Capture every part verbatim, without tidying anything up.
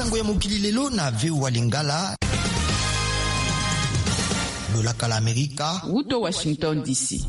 sango ya mokili lelo na V O A Lingala. Lolaka la Amerika. Uto Washington D C.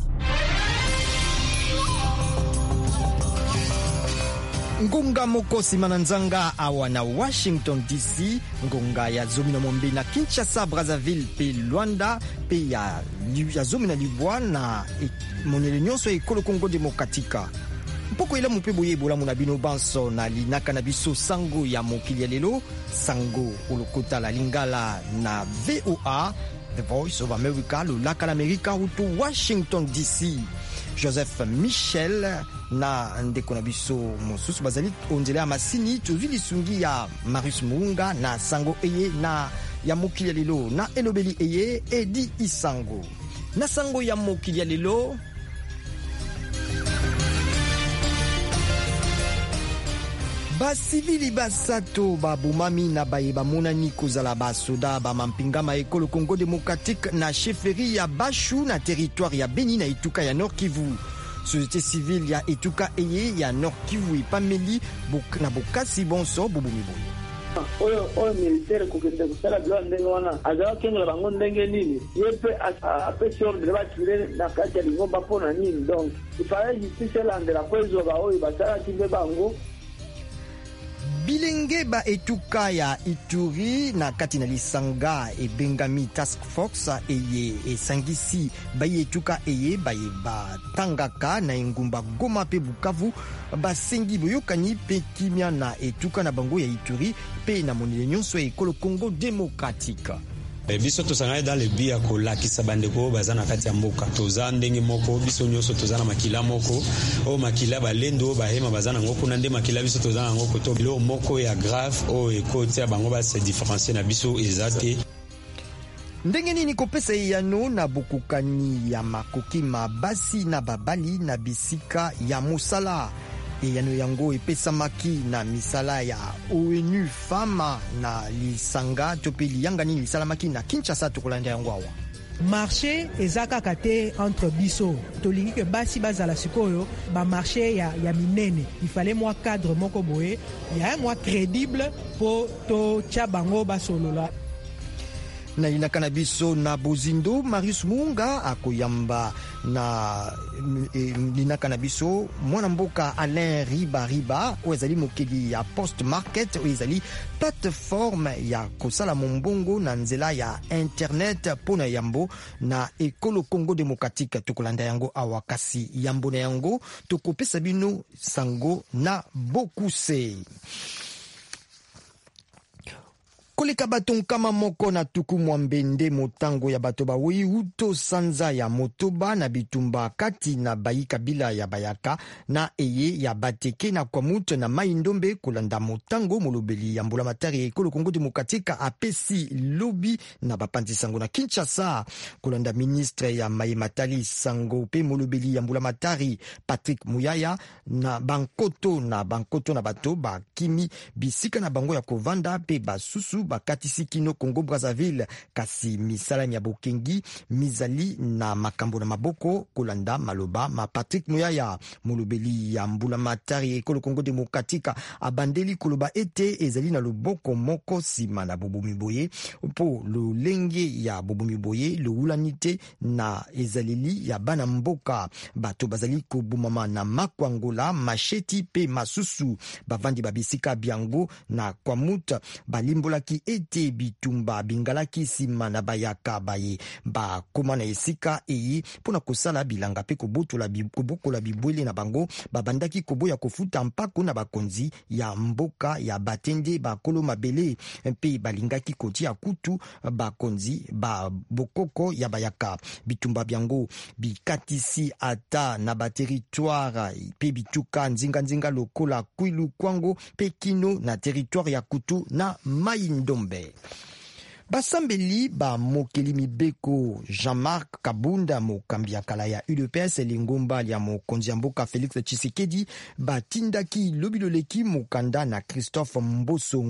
Ngunga moko simana nzanga awa na Washington D C, ngunga ya zomi na mombe na Kinshasa, Brazzaville pe Luanda pe ya, ya zomi na Libwa na e, monele nyonso ekolo Kongo Demokratika. Mpoko ila mupe boye bola muna bino banso na linaka na biso sango ya mokili ya lelo, sango ulokota la Lingala na V O A, The Voice of America, lolaka la Amerika uto Washington D C. Joseph Michel na ndeko na biso mosusu bazali onzela ya masini tozwi lisungi ya Marius Muunga na sango eye na ya mokili ya lelo na elobeli eye Edi Isango na sango ya mokili ya lelo. Basivili basato babumami na bayeba monani kozala basoda bamampingama ekolo Congo Démocratique na chefferie ya Bashu na territoire ya Beni na Ituka ya Nord Kivu. Société civile ya Ituka eye ya Nord Kivu ipameli na bokasi bonso bubumiboye. Oyo oyo militaire kokende kusala bila ndenge wana azawa kengola bango ndenge nini yepe apesi ordre batire na kati ya lingomba pona nini. Donc il fallait justice landela kwezo ba oyo basala kimbe bango. Bilenge ba Etuka ya Ituri na kati na lisanga e Bengami Task Force eye esangisi ba Etuka eye ba ba tangaka na engumba Goma pe Bukavu ba sengi boyokani pe kimia na Etuka na bango ya Ituri pe na monele nyonso ekolo Congo Démocratique. Biso tosanga dans le bia ko lakisa bandeko bazana kati ya mboka toza ndenge moko biso nyoso tozana makila moko o makila balendo bahema bazana ngoko na nde makila biso tozana ngoko to bilo moko ya grave o ekoti ya bango ba se différencier na biso ezate. Ndenge nini kopesa yano na bokukani ya makoki mabasi na babali na bisika ya musala yano yango epesamaki na misala ya ONU Fama na lisanga topeli yanga nini lisalamaki na Kinshasa tokolanda yango awa. Marché ezaka kate entre biso tolingi ke basi bazala sikoyo ba marché ya ya minene il fallait moi cadre moko boye ya moi crédible po to chabango basolola na inakana biso na Bozindo. Marius Muunga akoyamba na e, inakana biso mwana mboka Alain Riba Riba oezali mokeli ya Post Market oezali plateforme ya kosala mombongo na nzela ya internet pona yambo na ekolo Congo Démocratique tokolanda yango awakasi yambo na yango tokopesa bino sango na bokuse. Koleka bato nkama moko na tuku mwambende motango ya bato bawei uto sanza ya motoba na bitumba kati na bayi kabila ya bayaka na eye ya bateke na kwamut na mai ndombe kolanda motango molobeli ya mbula matari ekolo Congo Démocratique apesi lobi na bapanzi sango na Kinshasa kolanda ministre ya mai matali sango pe molobeli ya mbula matari Patrick Muyaya na bankoto na bankoto na bato bakimi bisika na bango ya kovanda pe basusu bakatisi kino Congo Brazzaville kasi misala ya bokengi mizali na makambo na maboko kolanda maloba ma Patrick Muyaya molobeli ya mbula matari ekolo Congo Démocratique abandeli koloba ete ezali na loboko moko sima na bobumi boye po lolenge ya bobumi boye loulanite na ezaleli ya bana mboka bato bazali kobumama na makwangola masheti pe masusu bavandi babisika biango na kwamut balimbolaki ete bitumba bingalaki sima na bayaka baye bakoma na esika eyi pona kosala bilanga pe kobotola kobokola bibwele na bango babandaki koboya kofuta mpako na bakonzi ya mboka ya batende bakolo mabele pe balingaki kotia kutu bakonzi ba bokoko ya bayaka bitumba byango bikatisi ata na baterritoire pe bituka nzinga nzinga lokola Kwilu Kwango pe kino na territoire ya Kutu na Mai-Ndombe. Basambeli ba mokeli mibeko Jean-Marc Kabunda mokambi ya kala ya U D P S lingomba ya mokonzi ya mboka Félix Tshisekedi batindaki lobiloleki mokanda na Christophe Mboso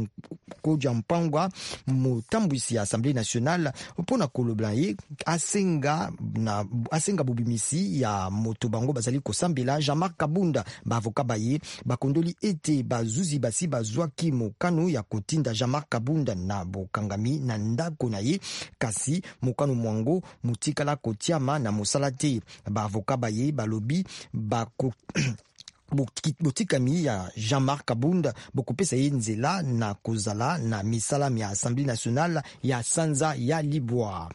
koja mpangwa mutambwisi ya Assemblée nationale pona kolobla ye asenga na asenga bubimisi ya moto bango bazali kosambela Jean-Marc Kabunda ba avocat baye bakondoli ete bazuzi basi bazwaki mokano ya kotinda Jean-Marc Kabunda na bokangami na ndako na ye kasi mokano mwango mutikala kotiama na mosala te. Ba avocat baye balobi bako botikami ya Jean-Marc Kabunda bokopesa ye nzela na kozala na misala ya Assemblée nationale ya sanza ya Libwa.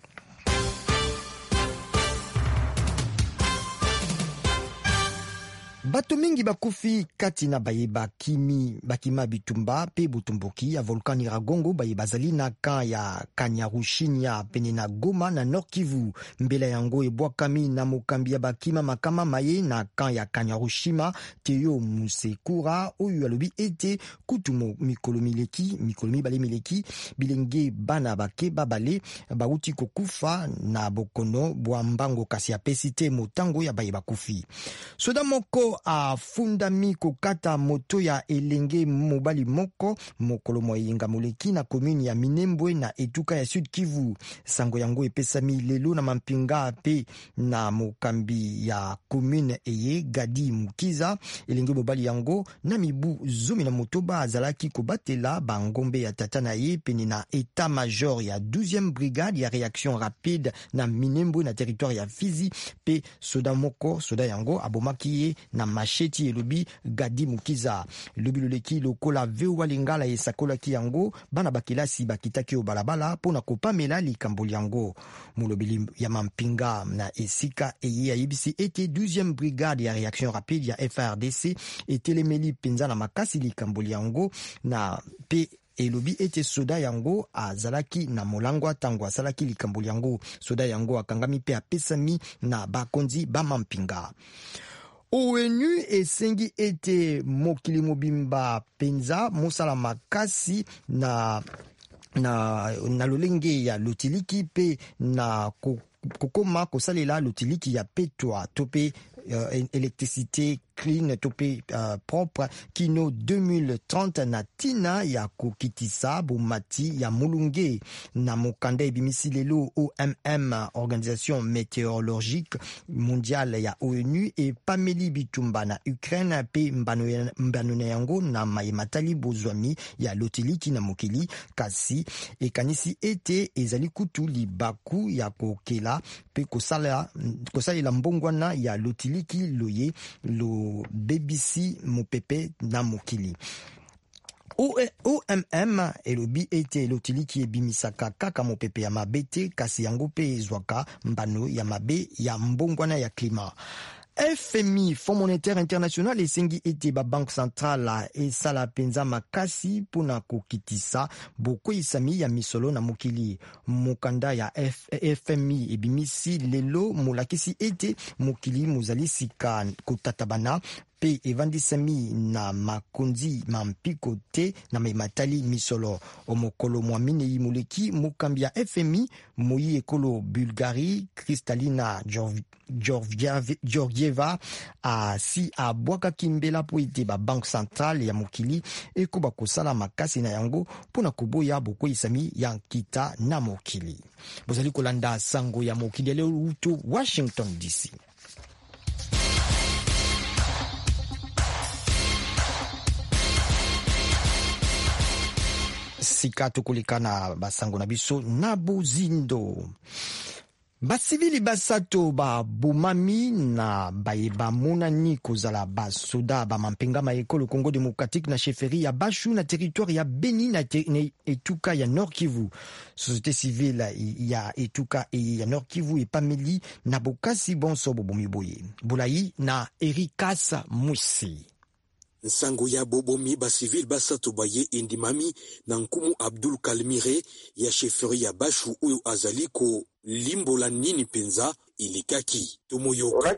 Bato mingi bakufi kati na baye bakimi bakima bitumba pe butumbuki ya volcan Nyiragongo baye bazali na kan ya Kanyarushinya pene na Goma na Nord Kivu. Mbela yango ebwakami na mokambi ya bakima makama maye na kan ya Kanyarushima Teyo Musekura oyo alobi ete kutumo mikolo mileki mikolo mibale mileki bilenge bana bake babale bauti kokufa na bokono bwa mbango kasi ya pesite motango ya baye bakufi. Soda moko a fundami kokata moto ya elenge mobali moko mokolo moyenga moleki na commune ya Minembwe na etuka ya Sud Kivu. Sango yango epesami lelo na mampinga pe na mokambi ya commune eye Gadi Mukiza. Elenge mobali yango na mibu zomi na motoba azalaki kobatela bangombe ya tata na ye pene na état major ya douzième brigade ya réaction rapide na Minembwe na territoire ya Fizi pe soda moko soda yango abomaki ye na macheti elobi Gadi Mukiza. Elobi loleki lokola vewa lingala esakola ki yango bana bakilasi bakitaki o balabala pona kopamela likambo yango. Mulobili ya mampinga na esika eye ayebisi ete douzième brigade ya réaction rapide ya F R D C etelemeli penza na makasi likambo yango na pe elobi ete soda yango azalaki na molangwa tango asalaki likambo yango. Soda yango akangami pe apesami na bakonzi ba mampinga. ONU esengi ete mokili mobimba penza mosala makasi na na na lolenge ya lotiliki pe na kokoma kosalela lotiliki ya petwa tope uh, électricité clean tope uh, propre kino deux mille trente na tina ya kokitisa bomati ya mulunge na mokanda ebimisi lelo O M M organisation météorologique mondiale ya ONU e pameli bitumba na Ukraine pe mbano yango na mayematali bozwami ya lotiliki na mokili kasi ekanisi ete ezali kutu libaku ya kokela pe kosala kosalela mbongwana ya lotiliki loye lo bebisi mopepe na mokili. O M M elobi ete lotiliki ebimisaka kaka mopepe ya mabete kasi yango pe ezwaka mbano ya mabe ya mbongwana ya klima. F M I, Fonds monétaire international, esengi ete ba banque centrale esala penza makasi pona kokitisa boko isami ya misolo na mokili. Mokanda ya F M I ebimisi lelo molakisi ete mokili mozali sika kotatabana pe evandisami na makonzi mampiko te na mematali misolo. Omokolo mwamine yimuleki mokambi ya F M I moyi ekolo Bulgarie Kristalina Georgieva a si a bwaka kimbela po ete ba banque centrale ya mokili eko bakosala makasi na yango pona koboya boko isami ya kita na mokili. Bozali kolanda sango ya mokili leo uto Washington D C. Sika tokolekana basango na biso na bozindo. Basivili basato ba bumami na bayeba monani kozala basoda ba mampenga ma ekolo Congo démocratique na chefferie ya Bashu na territoire ya Beni na etuka ya Nord Kivu. Société civile ya etuka e ya Nord Kivu epameli na bokasi bonso bobomi boye. Bolayi na Erikas Musi. Nsango ya bobomi ba civil basato baye indimami na nkumu Abdul Kalmire ya chefferie ya Bashu uyo azaliko limbola nini penza ilikaki tumoyoka.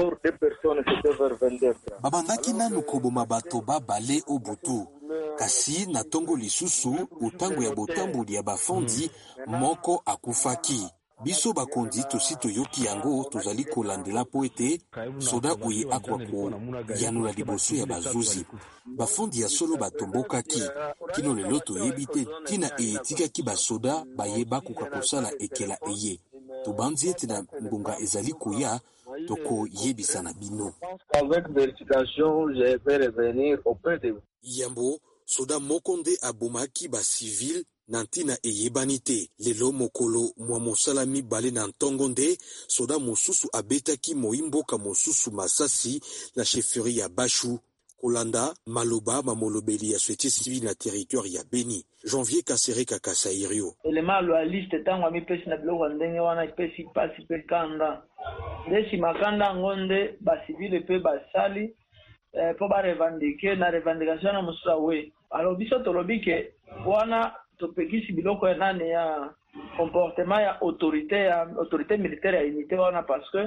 Babandaki nanu koboma bato babale obutu kasi na tongo lisusu utango ya botambuli ya bafondi moko akufaki biso bakondi tosi toyoki yango tozali kolandela po ete soda oye akwa koyanula liboso ya bazuzi bafondi ya solo batombokaki kino lelo toyebi te ntina etikaki basoda bayeba koka kosala ekela eye tobandi ete na ngonga ezali koya tokoyebisa na bino. Avec vérification, je vais revenir auprès de vous. Yambo soda mokonde abomaki ba civil na ntina eyebani te lelo mokolo mwa mosala mibale na ntongo nde soda mosusu abetaki moimboka mosusu masasi na chefferie ya Bashu kolanda maloba mamolobeli ya société civile na territoire ya Beni. Janvier Kasereka Kasairio elema lo liste tango amipesi na biloko ndenge wana pesi pasi pe kanda desi makanda ngonde ba civile pe basali eh, po ba revendiquer na revendication na musula we alors biso tolobike wana topekisi biloko ya nane ya comportement ya autorité ya autorité militaire ya unité wana parce que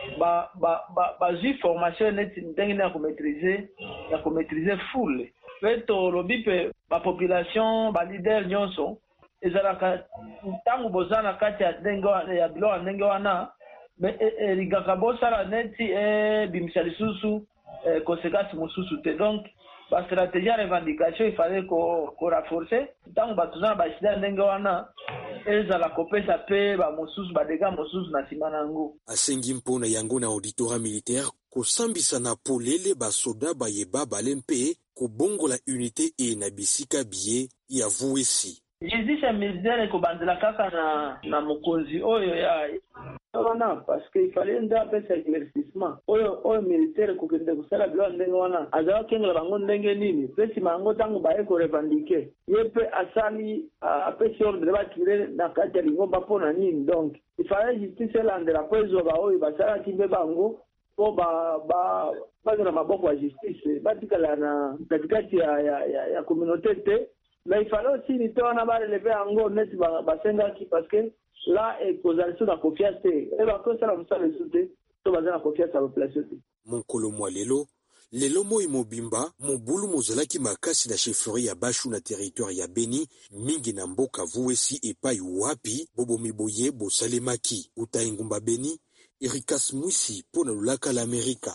ba ba ba, ba zi formation net ndenge na ko maîtriser na ko maîtriser full peto lobipe ba population ba leader nyonso ezalaka tangu bozana kati ya ndenge ya bilo ndenge wana me rigaka bosala neti e bimsalisusu conséquence mususu te donc ba stratégie ya revendication il fallait ko ko renforcer tangu batuzana ba sida ndenge wana ezala kopesa pe ba mususu ba dega mususu na simana ngo asengi mpona yango na auditora militaire kosambisa na polele basoda bayeba balempe kobongola unité e na bisika biye ya vuesi justice militaire kobandela kaka na na mokonzi oyo ya wana parce que il fallait nda pesa éclaircissement oyo oyo militaire kokende kusala bilo ndenge wana azawa kengela bango ndenge nini pesi mango tango baye ko revendiquer yepe asali apesi ordre ba tire na kati ya lingomba pona nini donc il fallait justice landela pozo ba oyo basala kimbe bango po ba ba ba na maboko ya justice batikala na katikati ya ya ya, ya communauté te mais il fallait aussi ni tona ba relever ango net ba basenga ki parce que là et causation de confiance et ba ko sala musala sute to bazana confiance à la population monkolo mwa lelo lelo moi mobimba mobulu mozalaki makasi na chefferie ya Bashu na territoire ya Beni mingi na mboka vuesi epai wapi bobo miboye bosalemaki utaingumba Beni Erikas Mwisi pona lulaka la Amerika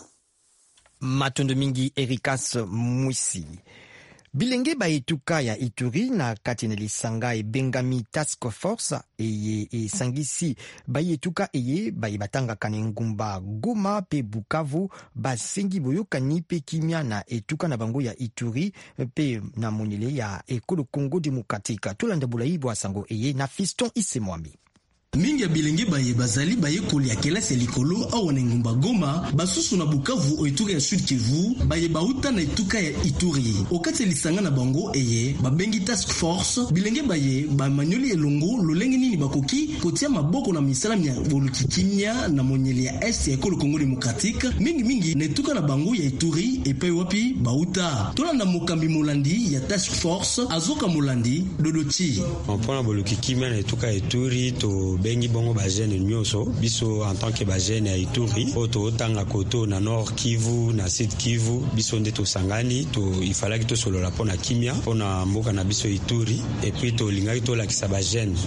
matondo mingi Erikas Mwisi. Bilenge baetuka ya Ituri na kati na lisanga ebengami task force eye esangisi baetuka eye bayebatanga kane ngumba Goma pe Bukavu basengi boyokani pe kimia na etuka na bango ya Ituri pe na monele ya ekolo Congo Demokratika tolanda bulayi bwa sango eye na Fiston Isemwami. Mingi ya bilenge baye bazali baye koli ya kelasi ya likolo awa na ngumba Goma basusu na Bukavu o Ituri ya Sud Kivu baye bauta na etuka ya Ituri okati ya lisanga na bango eye babengi task force bilenge baye bamanyoli elongo lolenge nini bakoki kotia maboko na misala ya bolukikimia na monyeli ya est ya ekolo Congo Demokratika mingi mingi na etuka na bango ya Ituri epai wapi bauta tolanda mokambi molandi ya task force azoka molandi Dodochi mpona bolukikimia na etuka ya Ituri to bengi bongo ba jeune nyoso biso en tant que ba jeune ya Ituri oto tanga koto na Nord Kivu na Sud Kivu biso nde to sangani to ifalaki to solo la pona kimia pona mboka na biso Ituri et puis to lingaki to la kisa ba jeune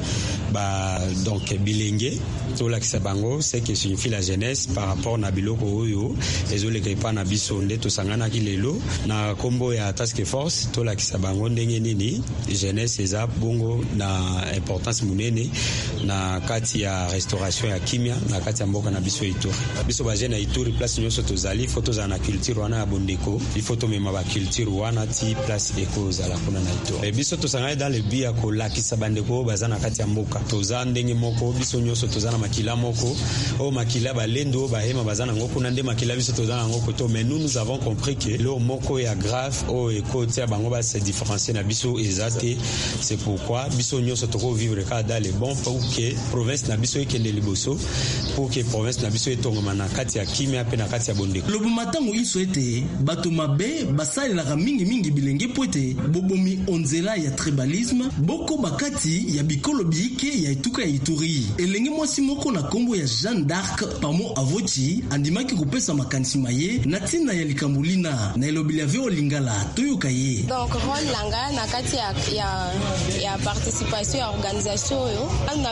ba donc bilenge to la kisa bango c'est que signifie la jeunesse par rapport na biloko oyo ezole kai pa na biso nde to sangana ki lelo na kombo ya task force to la kisa bango ndenge nini jeunesse eza bongo na importance munene na kati ya restauration ya kimia na kati ya mboka na biso Ituri biso ba jeune ya Ituri place nyoso tozali photo za na culture wana ya bondeko il faut to mema ba culture wana ti place eko za la kuna na Ituri e biso to sangana dans le bia ko lakisa bandeko bazana kati ya mboka toza ndenge moko biso nyoso tozana makila moko o makila balendo ba hema bazana ngoko na nde makila biso tozana ngoko to mais nous nous avons compris que le moko ya grave o eko tia bango ba se différencier na biso ezate c'est pourquoi biso nyoso toko vivre ka dans les bons pour que province na biso ekende liboso pour que province na biso etongoma na kati ya kimia pe na kati ya bondeko lobo matango iso ete bato mabe basalelaka mingi mingi bilenge poete bobomi onzela ya tribalisme boko bakati ya bikolo biike ya etuka ya Ituri elenge mwasi moko na kombo ya Jeanne d'Arc pamo avoti andimaki kopesa makanisi maye na tina ya likambulina na elobili ya veo lingala toyoka ye donc rôle langa na kati ya ya, ya participation ya organisation yo na lobi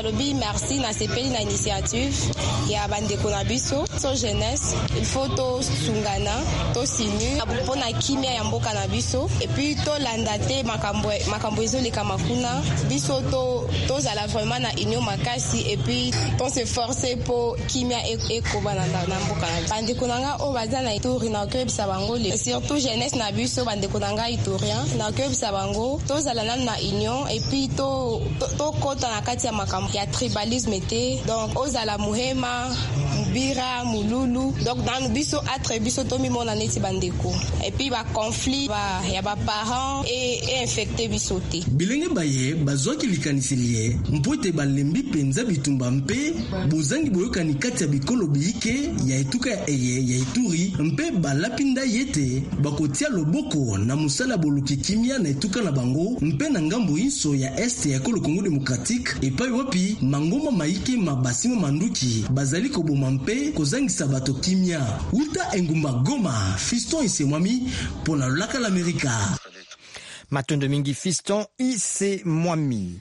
merci na sepeli na initiative ya bandeko na biso so jeunesse. Il faut to sungana to sinu pona kimia ya mboka na biso et puis to landate makambo makambo ezoleka makuna biso to to zala vraiment na union makasi et puis to se forcer pour kimia ekoba na na mboka na bandeko nanga o baza na Ituri na ko bisa bango surtout jeunesse na biso bandeko nanga iturien na ko bisa bango to zala na union et puis to to kota na kati ya makambo ya tribalisme te donc ozala muhema mubira mululu donc dans biso atre biso to mi mona neti bandeko et puis ba conflit ba ya ba parents et, et infecté biso te bilenge baye bazwaki likanisiliye mpote balembi penza bitumba mpe bozangi boyokani kati ya bikolo biike ya etuka ya eye ya Ituri mpe balapinda yete bakotia loboko na musala boluki kimia na etuka na bango mpe na ngambo inso ya este ya Kolo Congo Democratique epai wapi mangoma maike mabasimo manduki bazali koboma mpe kozangisa bato kimia uta engumba Goma. Fiston Isemwami pona laka l'Amerika. Matondo mingi Fiston Isemwami.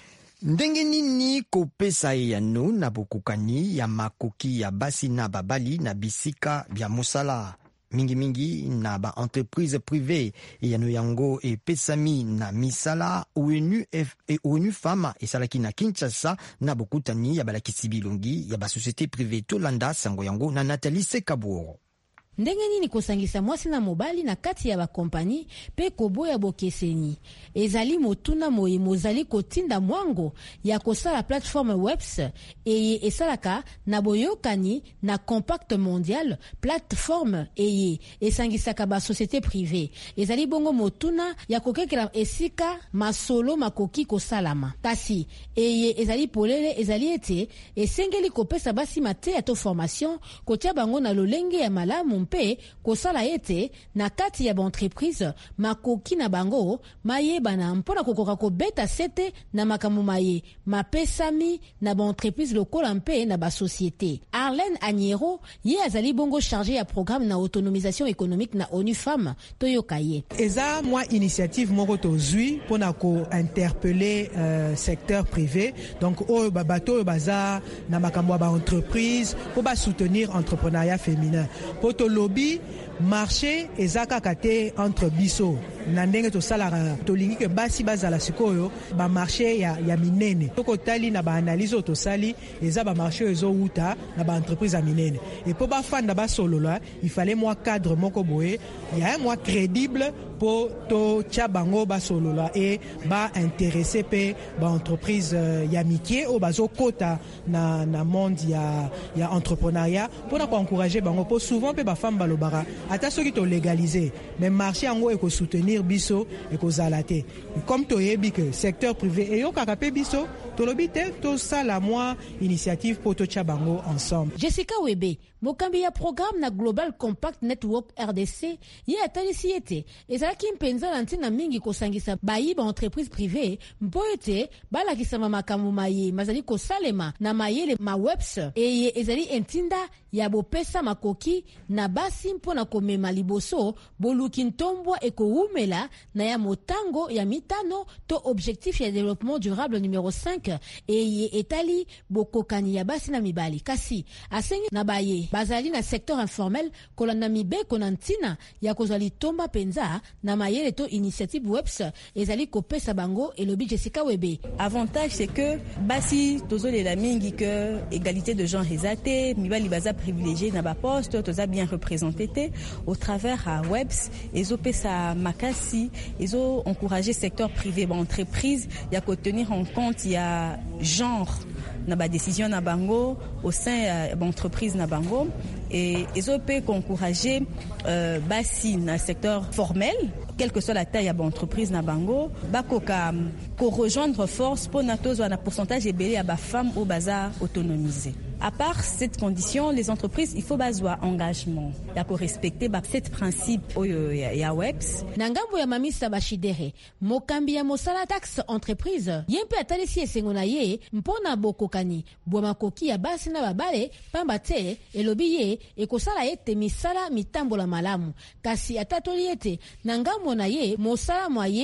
Ndenge nini kopesa yano na bokukani ya makoki ya basi na babali na bisika bya mosala mingi mingi na ba entreprise privée yano yango e pesami na misala ONU F et ONU Fama esalaki na Kinshasa na bokutani ya balakisi bilongi ya ba société privée Tolanda sango yango na Nathalie Sekaburo. Ndenge nini kosangisa mwasi na mobali na kati ya ba kompani pe koboya bokeseni ezali motuna moye mozali kotinda mwango ya kosala plateforme webs eye esalaka na boyokani na compact mondial plateforme eye esangisaka ba société privée ezali bongo motuna ya kokekela esika masolo makoki kosalama kasi eye ezali polele ezali ete esengeli kopesa basi mate ya to formation kotia bango na lolenge ya malamu mpe kosala ete na kati ya entreprise makoki na bango mayeba na mpona kokoka kobeta sete na makambo maye mapesami na entreprise lokola mpe na ba société. Arlène Agnero ye azali bongo chargé ya programme na autonomisation économique na ONU Femmes toyokaye. Eza moi initiative moko tozui pona ko interpeller euh, secteur privé donc o babato baza na makambo ba entreprise pour ba soutenir entrepreneuriat féminin. Poto lobby marché ezaka kate entre biso na ndenge to salara to lingi ke basi bazala sikoyo ba marché ya ya minene toko tali na ba analyse to sali eza ba marché ezo uta na ba entreprise ya minene et pour ba fanda ba solola il fallait moi cadre moko boye ya moi crédible pour to chabango ba solola et ba intéressé pe ba entreprise uh, ya mikie o bazo kota na na monde ya ya entrepreneuriat pour na encourager bango pour souvent pe ba femme balobara ata soki to légaliser mais marché ango eko soutenir biso eko zalate comme to yebi que secteur privé et yo kakape biso to lobite to sala moi initiative pour to chabango ensemble. Jessica Webe mokambi ya programme na Global Compact Network R D C ye atalisi ete ezalaki mpenza na ntina mingi kosangisa bayiba entreprise privée mpo ete balakisama makambo maye mazali kosalema na mayele ma webs eye ezali entinda ya bopesa makoki na basi mpo na komema liboso boluki ntombwa ekoumela na ya motango ya mitano to objectif ya développement durable numéro cinq eye etali bokokani ya basi na mibali kasi asengi na baye bazali na secteur informel kolanda mibeko na ntina ya kozali tomba penza na mayele to initiative webs ezali kopesa bango elobi Jessica Webe. Avantage c'est que basi tozole la mingi que égalité de genre ezate mibali baza privilégié na ba poste toza bien représenté au travers à webs ezo pesa makasi ezo encourager secteur privé ba entreprise ya ko tenir en compte ya genre na ba décision na bango au sein de l'entreprise na bango et ils ont pu encourager euh, basi na secteur formel quelle que soit la taille de l'entreprise na bango bakoka ko rejoindre force pour natos na pourcentage ebele ya ba femmes au bazar autonomisé. À part cette condition, les entreprises, il faut bazwa engagement. Il faut respecter cette principe ya webs. Nangambo ya mamisa bashidere, mokambi ya mosala taxe entreprise, yempe atalisi esengona ye, mpona bokokani, bwamakoki ya basi na babale, pambate, elobi ye, ekosala ete misala mitambola malamu. Kasi atatoli ete, nangambo na ye, mosala mwa ye,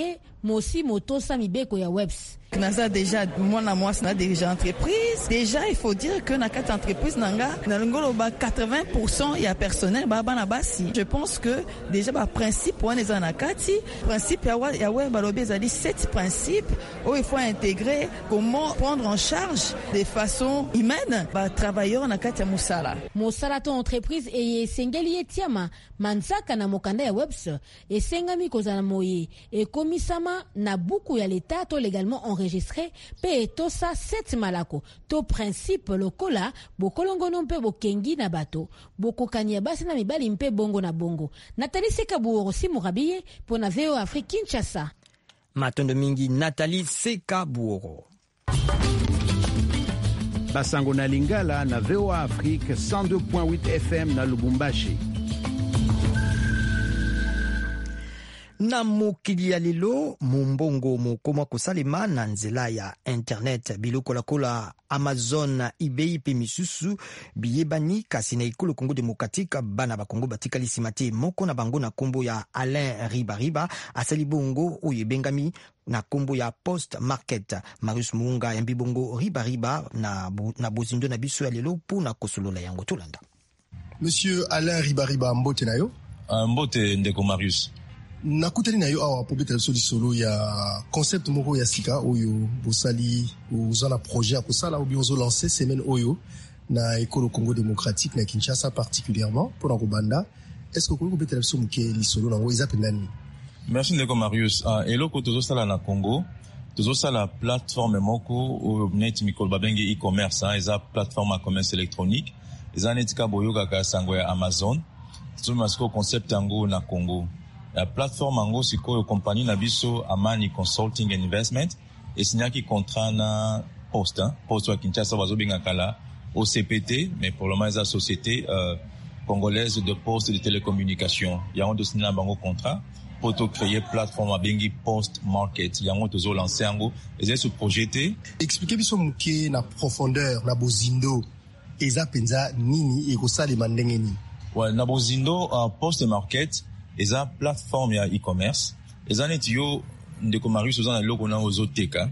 mosi motosa mibeko ya webs. Naza déjà moi na moi na déjà entreprise déjà il faut dire que na quatre entreprises nanga na ngolo ba quatre-vingts pour cent ya personnel ba bana basi. Je pense que déjà ba principe wana za na kati principe ya ya web ba lobeza dit sept principes où il faut intégrer comment prendre en charge de façon humaine ba travailleurs na kati ya musala. Musala to entreprise e sengeli etiama manzaka na mokanda ya webs e sengami kozana moye e komisama na buku ya l'état to légalement enregistré pe to sa sept malako to principe lokola bokolongono mpe bokengi na bato bokokania basi na mibali mpe bongo na bongo. Nathalie Sekabuoro si Murabiye pour na V O Afrique Kinshasa. Matondo mingi Nathalie Sekabuoro. Basango na Lingala na V O Afrique cent deux point huit F M na Lubumbashi. Na mokili ya lelo mumbongo mokoma kosalema na nzela ya internet biloko lakola Amazon eBay pe misusu biyebani kasi na ikolo Congo Démocratique bana ba Congo batikali simate moko na bango na kombo ya Alain Ribariba asali bongo oyo bengami na kombo ya Post Market. Marius Muunga ya mbibongo Ribariba na, na bozindo na biso ya lelo po na kosolola yango tolanda. Monsieur Alain Ribariba mbote na yo? Uh, mbote ndeko Marius. Nakutani na yo awa pobeta soli solo ya concept moko ya sika oyo bosali uzana projet akosala obi ozo lancer semaine oyo na ekolo Congo Démocratique na Kinshasa particulièrement pour na kobanda. Est-ce que ko betela so muke li solo na ngo ezapendani? Merci ndeko Marius. Uh, eloko tozo sala na Congo tozo sala plateforme moko oyo net mikol babengi e-commerce hein, eza plateforme à commerce électronique eza netika boyoka ka sango ya Amazon. Tozo masiko concept yango na Congo. La plateforme ango sikoyo compagnie na biso Amani Consulting and Investment esinyaki contrat na Poste hein? Poste wa Kinshasa bazobenga kala O C P T mais pour le moment eza société euh, congolaise de poste de télécommunication yango to signer bango contrat pour to créer plateforme abengi Post Market yango tozo lancer ango eza ce projet. Expliquez biso muke na profondeur na bozindo eza penza nini ekosalema ndenge ni? Ouais, na bozindo uh, Post Market eza plateforme ya e-commerce eza neti yo ndeko Marius ozana loko na ozoteka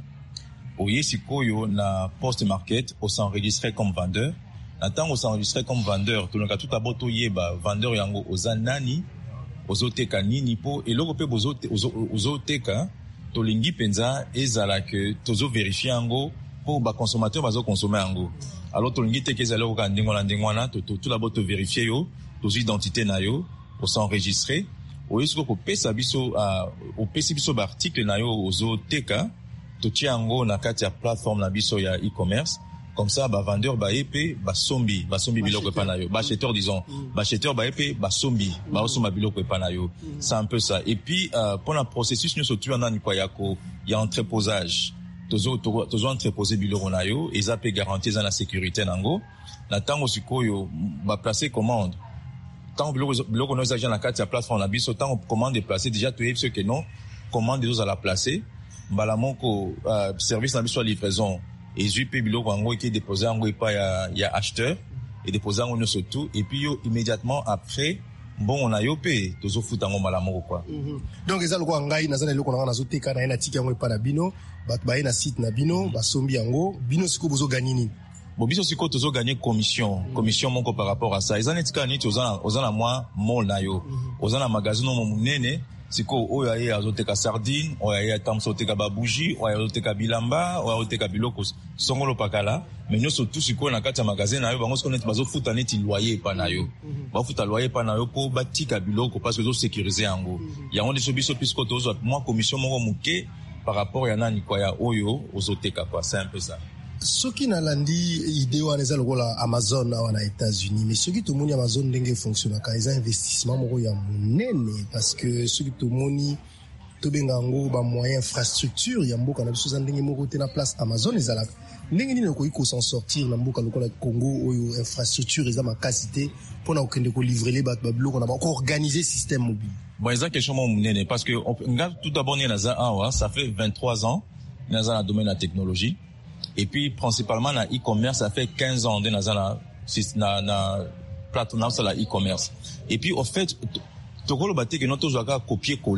oye sikoyo na Post Market o s'enregistrer comme vendeur na tango s'enregistrer comme vendeur tolonga tout d'abord to yeba vendeur yango oza nani ozoteka nini po eloko pe bozote ozoteka tolingi penza ezala que tozo vérifier yango po ba consommateur bazo consommer yango alors tolingi teke ezala ko ndingo na ndingo na to tout d'abord to vérifier yo to identité na yo pour s'enregistrer au risque ko pesa biso au pesa biso ba article na yo ozo teka to tiango na kati ya plateforme na biso ya e-commerce comme ça ba vendeur ba epé ba sombi ba sombi biloko pa na yo ba acheteur disons ba acheteur ba epé ba sombi ba osoma biloko pa na yo c'est un peu ça et puis euh, pour le processus nous surtout en quoi yako ya entreposage tozo tozo entreposer biloko na yo et ça peut garantir la sécurité nango na tango sikoyo ba placer commande tant biloko nos agents na kati ya plateforme na biso tant commande déplacer déjà tu es ce que non commande des à la placer mbala moko euh, service na biso à livraison et J P biloko ngo qui déposer ngo pa ya ya acheteur et déposer ngo surtout et puis yo immédiatement après bon on a yo pe tozo futa ngo mbala moko quoi. Mm-hmm. Donc ezalo ko ngai na zana loko na na zoteka na ina tiki ngo pa na bino bat ba ina site na bino ba sombi yango bino siko bozo gagner nini? Bon biso siko tozo gagner commission commission moko par rapport à ça ezana tika ni tozana ozana moi mol na yo ozana magazine mo munene siko oyo aye azoteka sardine oyo aye atamsoteka ba bougie oyo azoteka bilamba oyo azoteka biloko songolo pakala mais nous surtout siko na kati ya magazine na yo bango siko net bazo futa neti loyer pa na yo ba futa loyer pa na yo ko batika biloko parce que zo sécuriser yango yango ndeso biso pisco tozo moi commission moko muke par rapport ya nani kwa ya oyo ozoteka quoi c'est un peu ça. Soki na landi idée wana eza lokola Amazon na États-Unis mais soki to moni Amazon ndenge fonctionne ka eza investissement moko ya munene parce que soki to moni to benga ngo ba moyen infrastructure ya mboka na biso ndenge moko te na place Amazon ezala ndenge nini ko iko s'en sortir na mboka lokola Congo oyo infrastructure eza makasité pour na okende ko livrer les bat babloko na ba ko organiser système mobile. Bon eza question mo munene parce que on tout d'abord ni na za ah ça fait vingt-trois ans na za na domaine de la technologie. Et puis principalement na e-commerce ça fait quinze ans dans la na na plateforme sur la e-commerce et puis au fait tokolo baté que notre joaka copier coller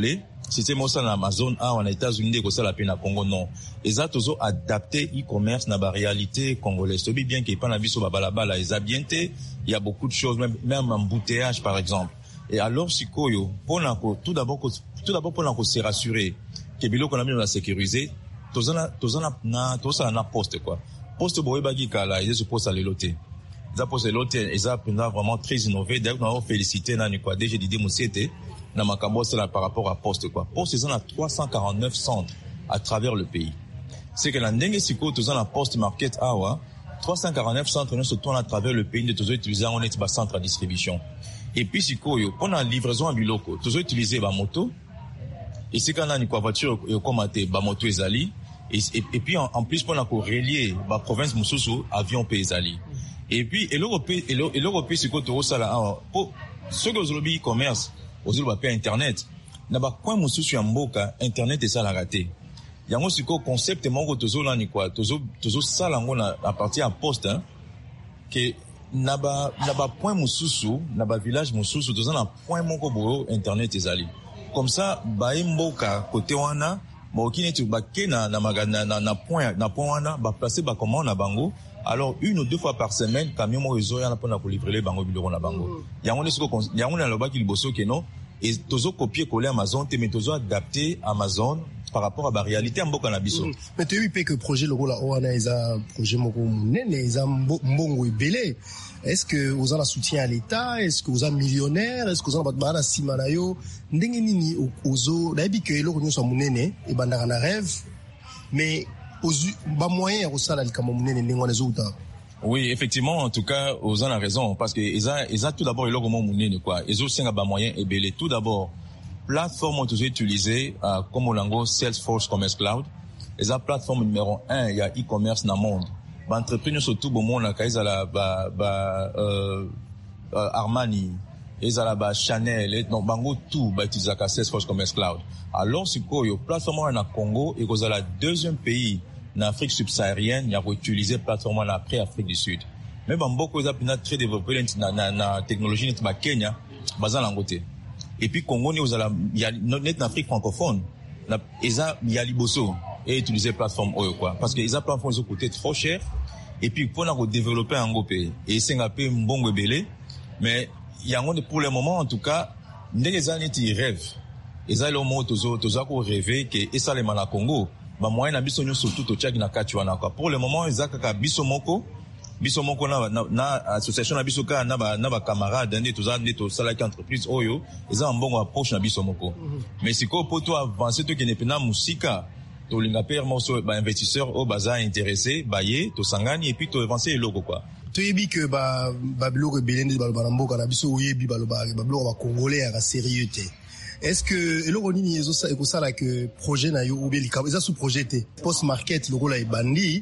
système au sein de Amazon A en États-Unis de ça la peine à Congo non. Ils ont toujours adapté e-commerce na ba réalité congolaise. C'est bien qu'il pas na biso babalabala, ils ont bien été, il y a beaucoup de choses même même embouteillage par exemple. Et alors sikoyo pour tout d'abord tout d'abord pour nous se rassurer que bilo qu'on a mis on a sécurisé, tozana tozana na tosa na poste quoi. Poste boye bagi kala, ils se posent à l'éloté. Ils ont posé l'éloté, ils ont vraiment très innové. D'ailleurs nous avons félicité na ni quoi D G Didier Moussiete. Na makambo c'est là par rapport à Poste quoi. Poste ils ont à trois cent quarante-neuf centres à travers le pays. C'est que la ndenge siko tous en la Poste Market awa trois cent quarante-neuf centres nous se tournent à travers le pays de tous utiliser on est bas centre à distribution. Et puis siko yo pendant la livraison à biloko tous utiliser ba moto et c'est quand on a une voiture yo commenter ba moto ezali et, et, et puis en, en plus pendant qu'on relier ba province mususu avion pe ezali. Et puis et l'Europe et l'Europe siko to ça là pour ceux que vous lobby commerce aux autres papier internet na ba coin mususu ya mboka internet et ça la raté yango siko concept moko tozo la ni quoi tozo tozo sala ngo na à partir à poste hein que na ba na ba point mususu na ba village mususu tozo na point moko bo internet ezali comme ça ba mboka côté wana ba okine tu ba ke na na magana na, na point na point wana ba placer ba commande na bango. Alors une ou deux fois par semaine camion mo ezo yana pona ko livrer les bango biloko na bango yango ne siko yango na loba ki liboso ke non et tozo copier coller Amazon te mais tozo adapter Amazon par rapport à la réalité en mboka na biso. Mais tu sais que projet le rôle oana eza projet moko munene eza mbongo ebele. Est-ce que vous avez un soutien à l'État? Est-ce que vous êtes millionnaire? Est-ce que vous avez un simanayo? Ndenge nini ozo dabi que eloko nyo so munene e bandaka na rêve mais oui, effectivement, en tout cas, vous en avez raison, parce que ils ont, ils ont tout d'abord, ils ont quoi. Ils ont cinq moyens et belé. Tout d'abord, plateforme que vous utilisez, euh, comme Olango, Salesforce Commerce Cloud. Ils ont plateforme numéro un, il y a e-commerce dans le monde. Bah, entrepreneurs surtout, bon, monde, là, ils ont la, bah, bah, euh, euh, Armani, ils ont la, bah, Chanel, donc, bango, tout, bah, utiliser la Salesforce Commerce Cloud. Alors, c'est quoi, yo, plateforme en Congo, et vous avez le deuxième pays, en Afrique subsaharienne, il y a utilisé plateforme en après Afrique du Sud. Mais bon, beaucoup de gens très développé na na na technologie net Kenya, bazan langote. Et puis Congo ni vous il y a net Afrique francophone, na eza il y a liboso et utiliser plateforme oyo quoi parce que eza plateforme ils coûté trop cher et puis pour na développer en pays et singapé mbongo belé mais il y a pour le moment en tout cas ndenge za neti rêve eza le moment tozo tozo ko rêver que et ça les mana Congo ba moyen na biso nyo surtout to tchaki na kati wana quoi pour le moment ezaka ka biso moko biso moko na na, na association na biso ka na ba na ba camarades ndé toza ndé to sala ki entreprise oyo eza mbongo approche na biso moko mm-hmm. Mais siko pour toi avancer to kene pena musika to linga permo so ba investisseur au baza intéressé baye to sangani et puis to avancer eloko quoi to yebi que ba ba biloko belende ba ba mboka na biso oyebi ba ba ba biloko ba congolais ya sérieux té. Est-ce que eloko nini ezo sa ekosala que projet na yo obeli ka eza sous projet té post market le rôle est bandi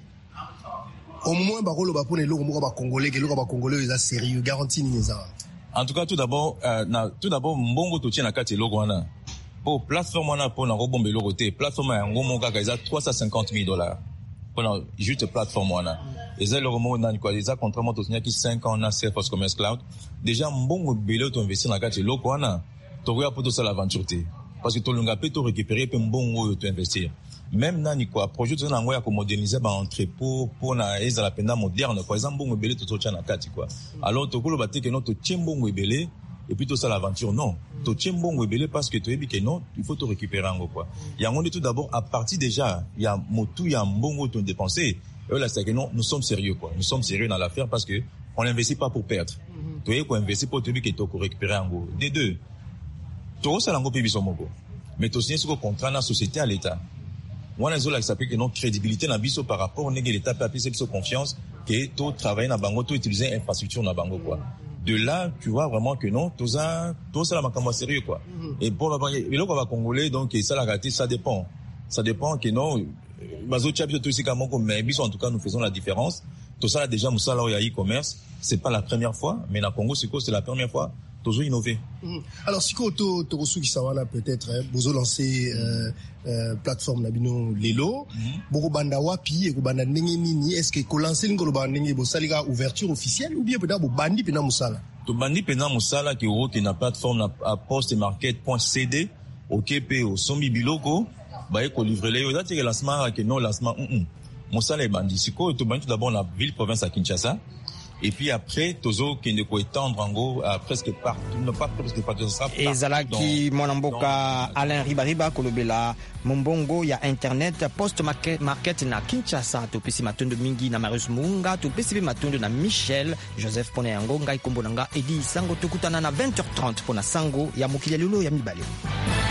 au moins ba rôle ba pona eloko moko ba congolais que eloko ba congolais eza sérieux garantie nini eza. En tout cas tout d'abord euh, na tout d'abord mbongo to tia na kati eloko wana pour plateforme wana pona ko bombe eloko té plateforme ya ngomo kaka eza trois cent cinquante mille dollars pona juste plateforme wana eza eloko moko na quoi eza contrairement to tia ki cinq ans na Salesforce Commerce Cloud déjà mbongo belé to investir na kati eloko wana to ya pour tout ça l'aventure té parce que to lunga pe to récupérer pe mbongo to investir même nani quoi projet to na ngoya ko moderniser ba entrepôt pour na eza la penda moderne quoi exemple mbongo belé to to tia na kati quoi alors to kolo baté que non to tiembongo belé et puis tout ça l'aventure non to tiembongo belé parce que to yebi que non il faut to récupérer ngo quoi il y a on dit tout d'abord à partir déjà il y a motu il y a mbongo to dépenser et là c'est que non nous sommes sérieux quoi nous sommes sérieux dans l'affaire parce que on n'investit pas pour perdre to yebi ko investir pour te yebi que to ko récupérer ngo des deux to ça lango pe biso moko mais to signer ce contrat na société à l'état on a zola qui s'appelle que non crédibilité na biso par rapport au négé l'état papier c'est biso confiance que to travailler na bango to utiliser infrastructure na bango quoi de là tu vois vraiment que non tout ça tout ça la makambo sérieux quoi et pour la et là on va congolais donc ça la raté ça dépend ça dépend que non bazo tchabio tout ici comme mais biso en tout cas nous faisons la différence tout ça déjà musala ya e-commerce c'est pas la première fois mais na Congo c'est quoi c'est la première fois toujours innover. Mmh. Alors si ko to to suki sawana peut-être hein, bozo lancer euh, euh, plateforme na bino lelo boko banda wapi e ko banda ndenge nini est-ce que ko lancer ngolo banda ndenge bo salika ouverture officielle ou bien peut-être bo bandi pena musala to bandi pena musala ki ro ki na plateforme na poste market point c d ok pe o sombi biloko ba ko livrer les yo dati lancement que non lancement mm mosala ebandi siko to bandi d'abord la ville province à Kinshasa. Et puis après, tozo qui ne peut étendre en gros à presque partout, non pas presque partout ça. Et Zalaki Monamboka Alain Ribariba Kolobela Mombongo ya internet post market market na Kinshasa to pesi matondo mingi na Marius Munga to pesi matondo na Michel Joseph Poneyango ngai kombonanga Edi Sango tokutana na vingt heures trente pour na sango ya mokili lolo ya mibale.